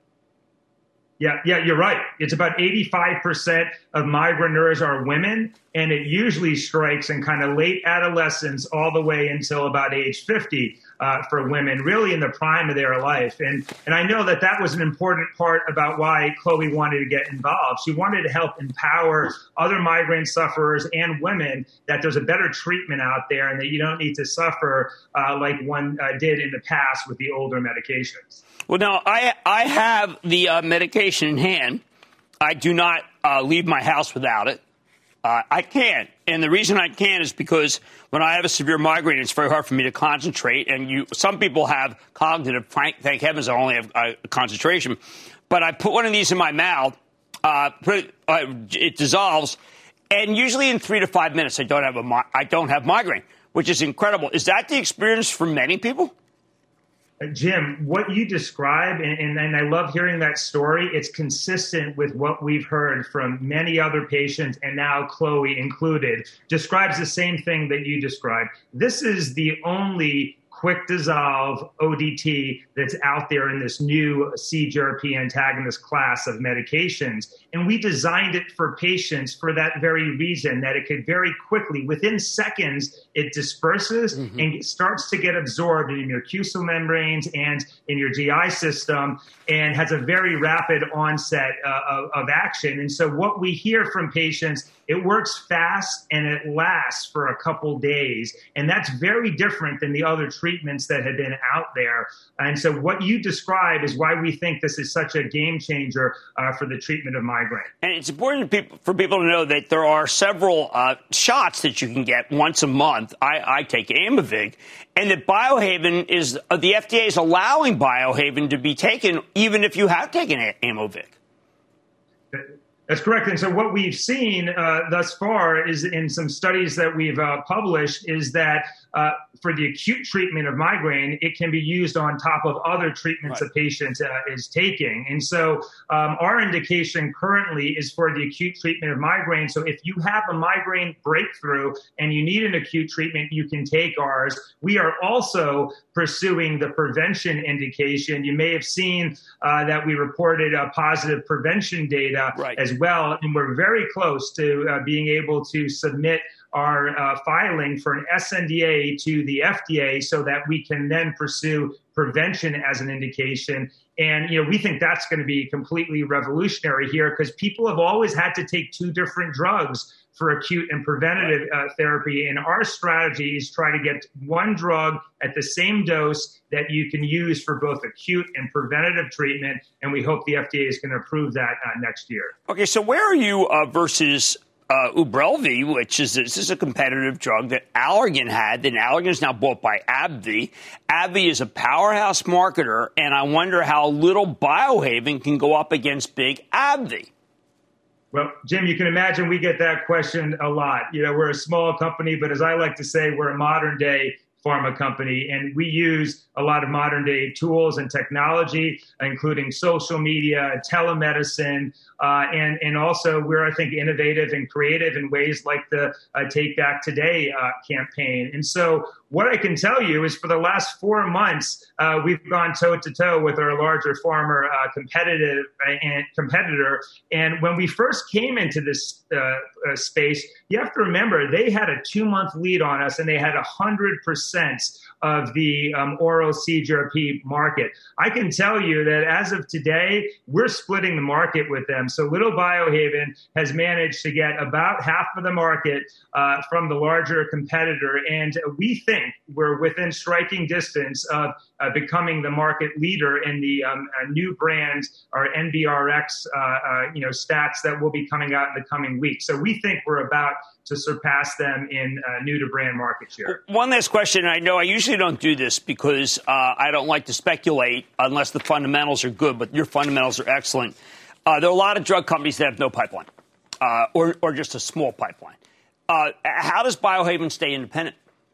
Yeah, yeah, you're right. It's about eighty-five percent of migraineurs are women, and it usually strikes in kind of late adolescence all the way until about age fifty uh, for women, really in the prime of their life. And and I know that that was an important part about why Khloe wanted to get involved. She wanted to help empower other migraine sufferers and women that there's a better treatment out there and that you don't need to suffer uh, like one uh, did in the past with the older medications. Well, now, I I have the uh, medication in hand. I do not uh, leave my house without it. Uh, I can't. And the reason I can is because when I have a severe migraine, it's very hard for me to concentrate. And you, some people have cognitive, thank, thank heavens I only have uh, concentration. But I put one of these in my mouth, uh, put it, uh, it dissolves, and usually in three to five minutes I don't have a I don't have migraine, which is incredible. Is that the experience for many people? Jim, what you describe, and, and, and I love hearing that story, it's consistent with what we've heard from many other patients, and now Khloe included, describes the same thing that you described. This is the only quick dissolve O D T that's out there in this new C G R P antagonist class of medications. And we designed it for patients for that very reason, that it could very quickly, within seconds, it disperses mm-hmm. and starts to get absorbed in your mucosal membranes and in your G I system, and has a very rapid onset uh, of, of action. And so what we hear from patients it works fast and it lasts for a couple days. And that's very different than the other treatments that have been out there. And so what you describe is why we think this is such a game changer uh, for the treatment of migraine. And it's important for people to know that there are several uh, shots that you can get once a month. I, I take Aimovig, and that Biohaven is uh, the F D A is allowing Biohaven to be taken even if you have taken Aimovig. That's correct. And so what we've seen uh, thus far is in some studies that we've uh, published is that uh, for the acute treatment of migraine, it can be used on top of other treatments right. a patient uh, is taking. And so um, our indication currently is for the acute treatment of migraine. So if you have a migraine breakthrough and you need an acute treatment, you can take ours. We are also pursuing the prevention indication. You may have seen uh, that we reported uh, positive prevention data right. as well, and we're very close to uh, being able to submit our uh, filing for an S N D A to the F D A so that we can then pursue prevention as an indication. And, you know, we think that's going to be completely revolutionary here because people have always had to take two different drugs for acute and preventative uh, therapy. And our strategy is try to get one drug at the same dose that you can use for both acute and preventative treatment. And we hope the F D A is going to approve that uh, next year. Okay, so where are you uh, versus uh, Ubrelvy, which is this is a competitive drug that Allergan had, that Allergan is now bought by AbbVie. AbbVie is a powerhouse marketer, and I wonder how little Biohaven can go up against big AbbVie. Well, Jim, you can imagine we get that question a lot. You know, we're a small company, but as I like to say, we're a modern day pharma company, and we use a lot of modern day tools and technology, including social media, telemedicine, uh, and, and also we're, I think, innovative and creative in ways like the uh, Take Back Today uh, campaign. And so what I can tell you is for the last four months, uh, we've gone toe to toe with our larger pharma uh, competitive and competitor. And when we first came into this uh, uh, space, you have to remember they had a two month lead on us, and they had a hundred percent of the um, oral C G R P market. I can tell you that as of today, we're splitting the market with them. So Little Biohaven has managed to get about half of the market uh, from the larger competitor. And we think we're within striking distance of uh, becoming the market leader in the um, uh, new brand or N B R X uh, uh, you know, stats that will be coming out in the coming weeks. So we think we're about to surpass them in uh, new to brand market share. One last question. I know I usually don't do this because uh, I don't like to speculate unless the fundamentals are good, but your fundamentals are excellent. Uh, there are a lot of drug companies that have no pipeline uh, or, or just a small pipeline. Uh, how does Biohaven stay independent?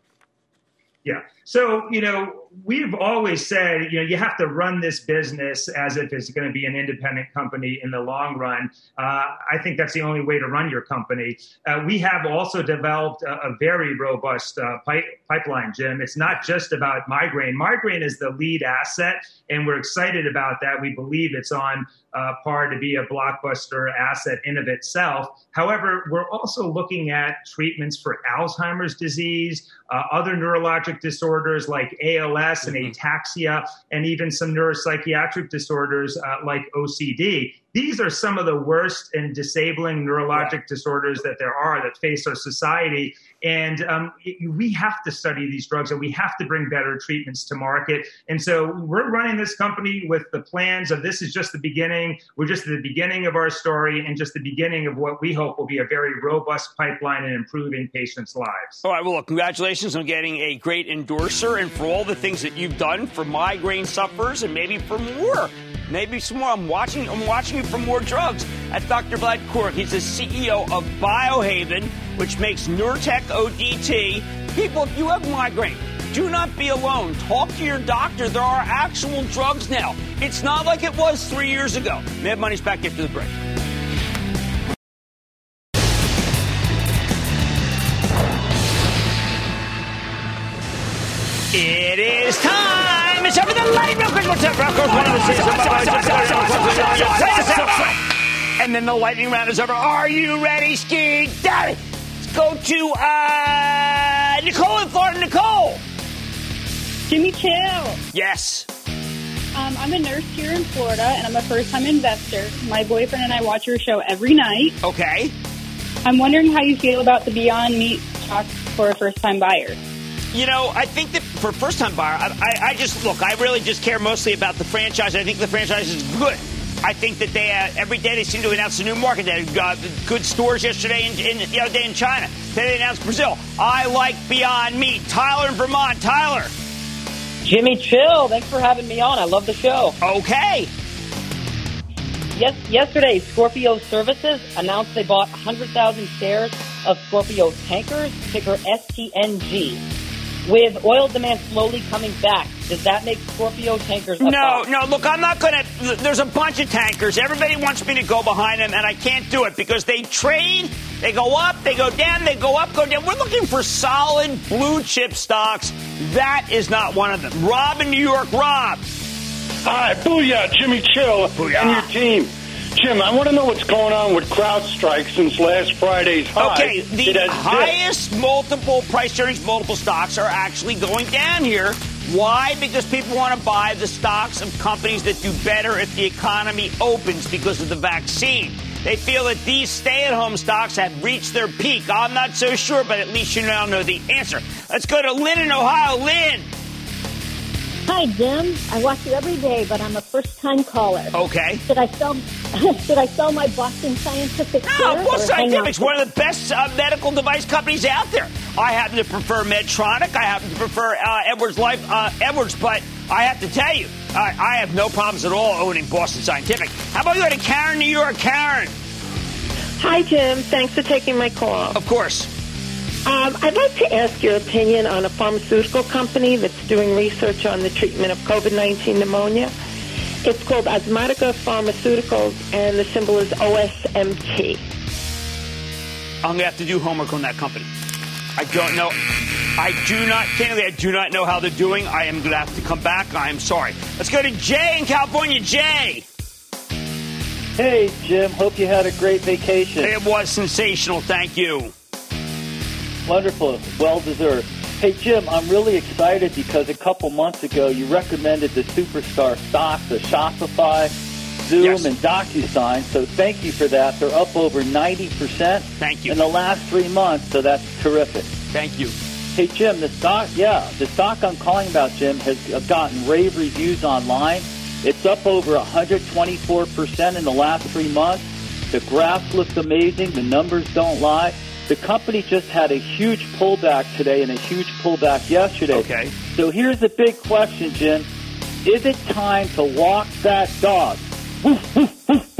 Yeah. So, you know, we've always said, you know, you have to run this business as if it's going to be an independent company in the long run. Uh, I think that's the only way to run your company. Uh, we have also developed a, a very robust uh, pipe, pipeline, Jim. It's not just about migraine. Migraine is the lead asset, and we're excited about that. We believe it's on uh, par to be a blockbuster asset in of itself. However, we're also looking at treatments for Alzheimer's disease, uh, other neurologic disorders like A L S and ataxia, and even some neuropsychiatric disorders uh, like O C D. These are some of the worst and disabling neurologic disorders that there are that face our society. And um, we have to study these drugs, and we have to bring better treatments to market. And so we're running this company with the plans of this is just the beginning. We're just at the beginning of our story and just the beginning of what we hope will be a very robust pipeline in improving patients' lives. All right. Well, look, congratulations on getting a great endorser and for all the things that you've done for migraine sufferers and maybe for more. Maybe some more. I'm watching. I'm watching you for more drugs. That's Doctor Vlad Couric. He's the C E O of Biohaven, which makes Nurtec O D T. People, if you have migraine, do not be alone. Talk to your doctor. There are actual drugs now. It's not like it was three years ago. Mad Money's back after the break. It is time. It's time for the lightning round. What's up, Broncos? One of the And then the lightning round is over. Are you ready, Ski Daddy? Let's go to uh, Nicole in Florida. Nicole. Jimmy Chill. Yes. Um, I'm a nurse here in Florida, and I'm a first-time investor. My boyfriend and I watch your show every night. Okay. I'm wondering how you feel about the Beyond Meat stock for first-time buyers. You know, I think that for first-time buyer, I, I, I just, look, I really just care mostly about the franchise. I think the franchise is good. I think that they, uh, every day they seem to announce a new market. They had uh, good stores yesterday in, in, you know, day in China. Today they announced Brazil. I like Beyond Meat. Tyler in Vermont. Tyler. Jimmy Chill, thanks for having me on. I love the show. Okay. Yes, yesterday, Scorpio Services announced they bought one hundred thousand shares of Scorpio Tankers, ticker S T N G. With oil demand slowly coming back, does that make Scorpio Tankers a No, buy? no, look, I'm not going to. There's a bunch of tankers. Everybody wants me to go behind them, and I can't do it because they trade, they go up, they go down, they go up, go down. We're looking for solid blue chip stocks. That is not one of them. Rob in New York. Rob. Hi, booyah, Jimmy Chill Booyah. and your team. Jim, I want to know what's going on with CrowdStrike since last Friday's high. Okay, the It has highest dipped. multiple price earnings multiple stocks are actually going down here. Why? Because people want to buy the stocks of companies that do better if the economy opens because of the vaccine. They feel that these stay-at-home stocks have reached their peak. I'm not so sure, but at least you now know the answer. Let's go to Lynn in Ohio. Lynn. Hi, Jim. I watch you every day, but I'm a first-time caller. Okay. Should I sell? Should I sell my Boston Scientific? No, shares, Boston or hang on Scientific's to- one of the best uh, medical device companies out there. I happen to prefer Medtronic. I happen to prefer uh, Edwards Life, uh, Edwards, but I have to tell you, I, I have no problems at all owning Boston Scientific. How about you go to Karen, New York? Karen. Hi, Jim. Thanks for taking my call. Of course. Um, I'd like to ask your opinion on a pharmaceutical company that's doing research on the treatment of COVID nineteen pneumonia. It's called Asthmatica Pharmaceuticals, and the symbol is O S M T. I'm going to have to do homework on that company. I don't know. I do not, candidly, I do not know how they're doing. I am going to have to come back. I am sorry. Let's go to Jay in California. Jay. Hey, Jim. Hope you had a great vacation. It was sensational. Thank you. Wonderful. Well-deserved. Hey, Jim, I'm really excited because a couple months ago you recommended the superstar stocks, the Shopify, Zoom, Yes. and DocuSign. So thank you for that. They're up over ninety percent Thank you. in the last three months, so that's terrific. Thank you. Hey, Jim, the stock, yeah, the stock I'm calling about, Jim, has gotten rave reviews online. It's up over one hundred twenty-four percent in the last three months. The graphs look amazing. The numbers don't lie. The company just had a huge pullback today and a huge pullback yesterday. Okay. So here's the big question, Jim. Is it time to walk that dog? Woof, woof, woof,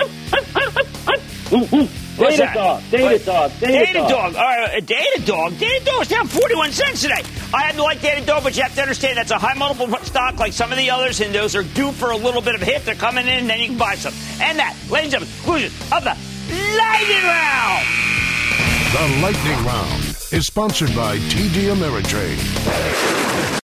woof. Woof, woof. What's Data that? dog, data What? dog, data, Data dog. All right, a data dog. Data dog's down forty-one cents today. I happen to like Data dog, but you have to understand that's a high multiple stock like some of the others, and those are due for a little bit of a hit. They're coming in, and then you can buy some. And that, ladies and gentlemen, conclusion of the Lightning Round. The Lightning Round is sponsored by T D Ameritrade.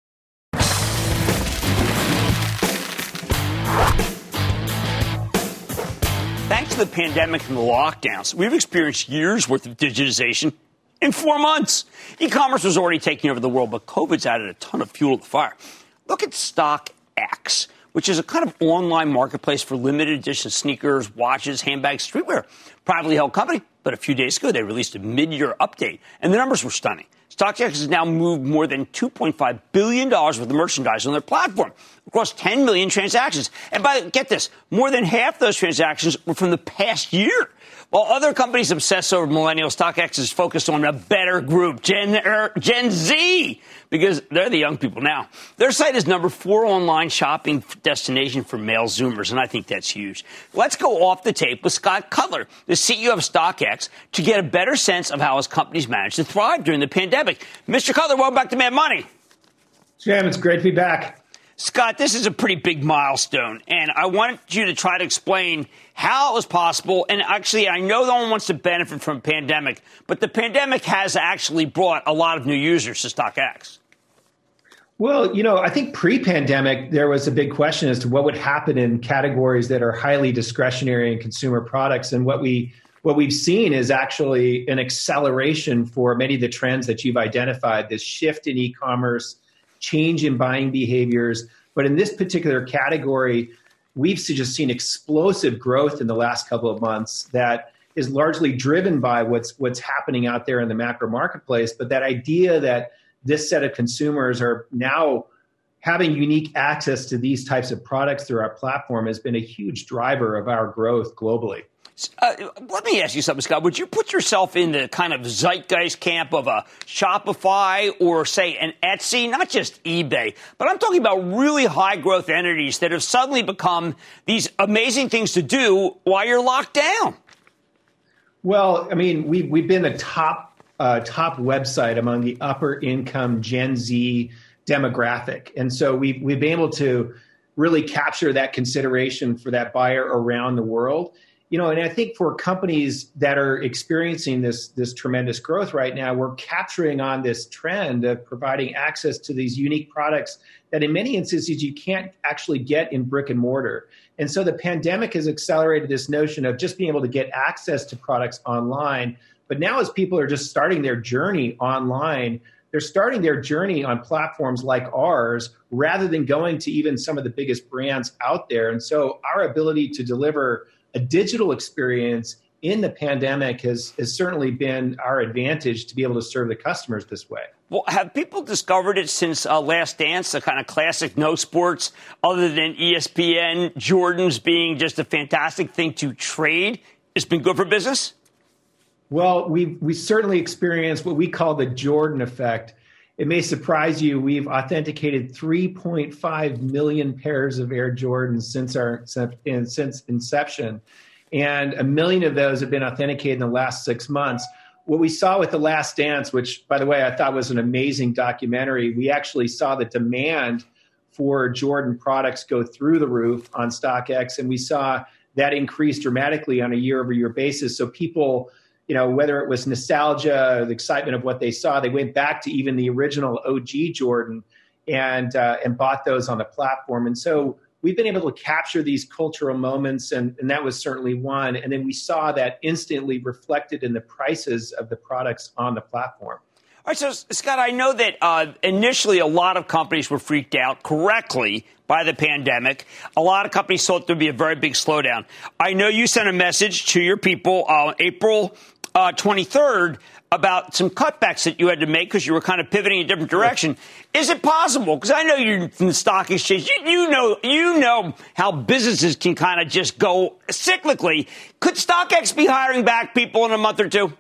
Thanks to the pandemic and the lockdowns, we've experienced years' worth of digitization in four months. E-commerce was already taking over the world, but COVID's added a ton of fuel to the fire. Look at StockX, which is a kind of online marketplace for limited edition sneakers, watches, handbags, streetwear. Privately held company, but a few days ago they released a mid-year update, and the numbers were stunning. StockX has now moved more than two point five billion dollars worth of merchandise on their platform across ten million transactions. And by get this, more than half those transactions were from the past year. While other companies obsess over millennials, StockX is focused on a better group, Gen, er, Gen Z, because they're the young people now. Their site is number four online shopping destination for male Zoomers, and I think that's huge. Let's go off the tape with Scott Cutler, the C E O of StockX, to get a better sense of how his company's managed to thrive during the pandemic. Mister Cutler, welcome back to Mad Money. Jim, it's great to be back. Scott, this is a pretty big milestone, and I want you to try to explain how it was possible. And actually, I know no one wants to benefit from a pandemic, but the pandemic has actually brought a lot of new users to StockX. Well, you know, I think pre-pandemic, there was a big question as to what would happen in categories that are highly discretionary and consumer products. And what we what we've seen is actually an acceleration for many of the trends that you've identified, this shift in e-commerce, change in buying behaviors. But in this particular category, we've just seen explosive growth in the last couple of months that is largely driven by what's what's happening out there in the macro marketplace. But that idea that this set of consumers are now having unique access to these types of products through our platform has been a huge driver of our growth globally. Uh, let me ask you something, Scott. Would you put yourself in the kind of zeitgeist camp of a Shopify or, say, an Etsy, not just eBay, but I'm talking about really high growth entities that have suddenly become these amazing things to do while you're locked down? Well, I mean, we've, we've been a top, uh, top website among the upper income Gen Z demographic. And so we've, we've been able to really capture that consideration for that buyer around the world. You know, and I think for companies that are experiencing this, this tremendous growth right now, we're capturing on this trend of providing access to these unique products that in many instances you can't actually get in brick and mortar. And so the pandemic has accelerated this notion of just being able to get access to products online. But now as people are just starting their journey online, they're starting their journey on platforms like ours rather than going to even some of the biggest brands out there. And so our ability to deliver a digital experience in the pandemic has, has certainly been our advantage to be able to serve the customers this way. Well, have people discovered it since uh, Last Dance, the kind of classic no sports, other than E S P N, Jordan's being just a fantastic thing to trade? It's been good for business? Well, we we certainly experienced what we call the Jordan effect. It may surprise you, we've authenticated three point five million pairs of Air Jordans since our since inception, and a million of those have been authenticated in the last six months. What we saw with The Last Dance, which, by the way, I thought was an amazing documentary, we actually saw the demand for Jordan products go through the roof on StockX, and we saw that increase dramatically on a year-over-year basis. So people, you know, whether it was nostalgia or the excitement of what they saw, they went back to even the original O G Jordan and uh, and bought those on the platform. And so we've been able to capture these cultural moments, and, and that was certainly one. And then we saw that instantly reflected in the prices of the products on the platform. All right, so, Scott, I know that uh, initially a lot of companies were freaked out correctly by the pandemic. A lot of companies thought there would be a very big slowdown. I know you sent a message to your people on April uh, twenty-third about some cutbacks that you had to make because you were kind of pivoting in a different direction. Is it possible? Because I know you're from the stock exchange. You, you know you know how businesses can kind of just go cyclically. Could StockX be hiring back people in a month or two?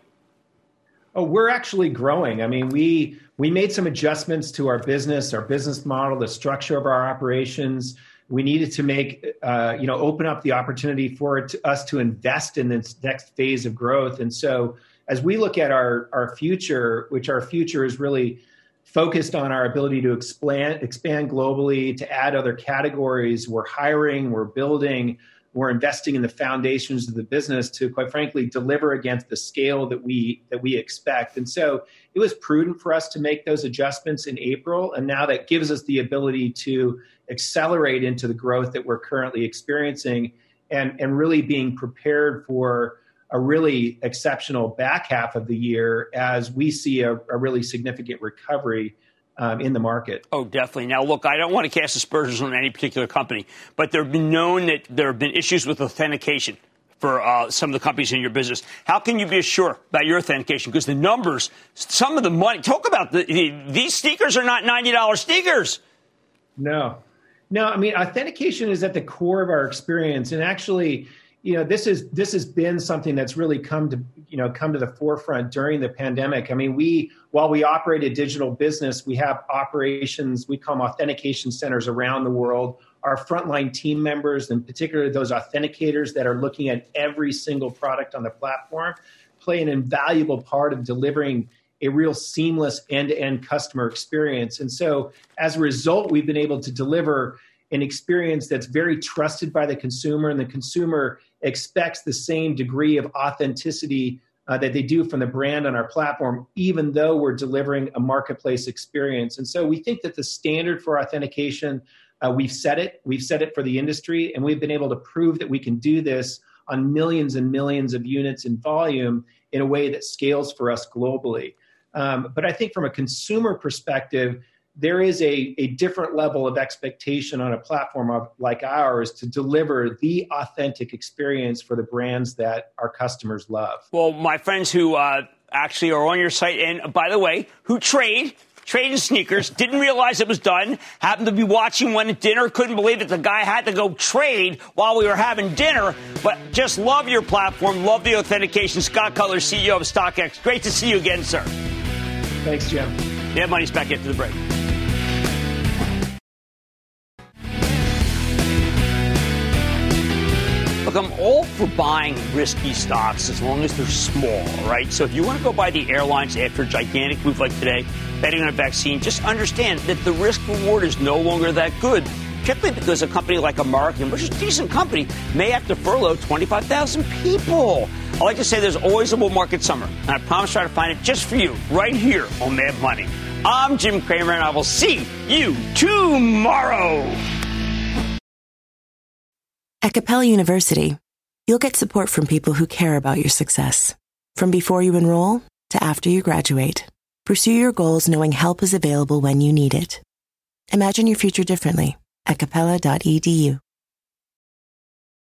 Oh, we're actually growing. I mean, we we made some adjustments to our business, our business model, the structure of our operations. We needed to make, uh, you know, open up the opportunity for it to, us to invest in this next phase of growth. And so as we look at our, our future, which our future is really focused on our ability to expand, expand globally, to add other categories, we're hiring, we're building, we're investing in the foundations of the business to, quite frankly, deliver against the scale that we that we expect. And so it was prudent for us to make those adjustments in April. And now that gives us the ability to accelerate into the growth that we're currently experiencing and, and really being prepared for a really exceptional back half of the year as we see a, a really significant recovery Um, in the market. Oh, definitely. Now, look, I don't want to cast aspersions on any particular company, but there have been known that there have been issues with authentication for uh, some of the companies in your business. How can you be sure about your authentication? Because the numbers, some of the money, talk about the, the, these sneakers are not ninety dollars sneakers. No, no. I mean, authentication is at the core of our experience, and actually, you know, this is this has been something that's really come to you know come to the forefront during the pandemic. I mean, we while we operate a digital business, we have operations we call them authentication centers around the world. Our frontline team members, and particularly those authenticators that are looking at every single product on the platform, play an invaluable part of delivering a real seamless end-to-end customer experience. And so, as a result, we've been able to deliver an experience that's very trusted by the consumer, and the consumer expects the same degree of authenticity uh, that they do from the brand on our platform, even though we're delivering a marketplace experience. And so we think that the standard for authentication, uh, we've set it, we've set it for the industry, and we've been able to prove that we can do this on millions and millions of units in volume in a way that scales for us globally. Um, but I think from a consumer perspective, there is a, a different level of expectation on a platform of, like ours to deliver the authentic experience for the brands that our customers love. Well, my friends who uh, actually are on your site, and by the way, who trade, trade in sneakers, didn't realize it was done, happened to be watching one at dinner, couldn't believe that the guy had to go trade while we were having dinner, but just love your platform, love the authentication. Scott Cutler, C E O of StockX. Great to see you again, sir. Thanks, Jim. Yeah, Money's back after the break. Look, I'm all for buying risky stocks as long as they're small, right? So if you want to go buy the airlines after a gigantic move like today, betting on a vaccine, just understand that the risk reward is no longer that good, particularly because a company like American, which is a decent company, may have to furlough twenty-five thousand people. I like to say there's always a bull market summer, and I promise to try to find it just for you right here on Mad Money. I'm Jim Cramer, and I will see you tomorrow. At Capella University, you'll get support from people who care about your success. From before you enroll to after you graduate, pursue your goals knowing help is available when you need it. Imagine your future differently at capella dot e d u.